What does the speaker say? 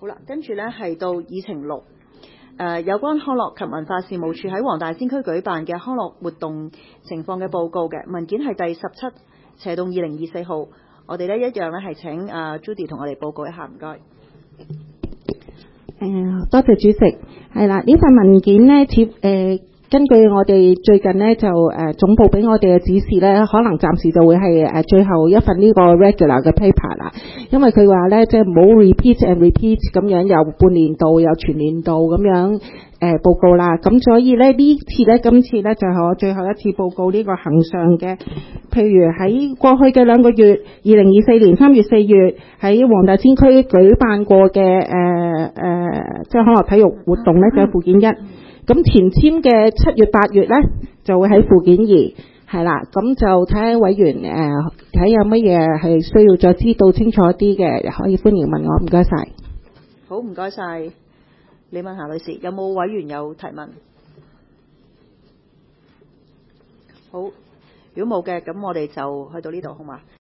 好啦，跟住呢係到議程6，有關康樂及文化事務處喺黃大仙區舉辦嘅康樂活動情況嘅報告嘅文件係第17/2024號。我哋呢一樣呢係請Judy 同我哋報告一下，唔該。 多謝主席。係啦，呢份文件呢根據我哋最近呢就總部俾我哋嘅指示呢，可能暫時就會係最後一份呢個 regular 嘅 paper 啦。因為佢話呢，即係唔好 repeat and repeat 咁樣，又半年度又全年度咁樣報告啦。咁所以呢，今次呢就係我最後一次報告呢個恆常嘅。譬如喺過去嘅2個月，2024年3月4月喺黃大仙區舉辦過嘅即係康樂體育活動呢，就係附件1。咁前簽嘅7月8月呢，就會喺附件2，係啦。咁就睇下委員睇有乜嘢係需要再知道清楚啲嘅，可以歡迎問我。唔該晒。 好，唔該晒。李敏霞女士，有冇委員有提問？好，如果冇嘅，咁我哋就去到呢度，好嘛？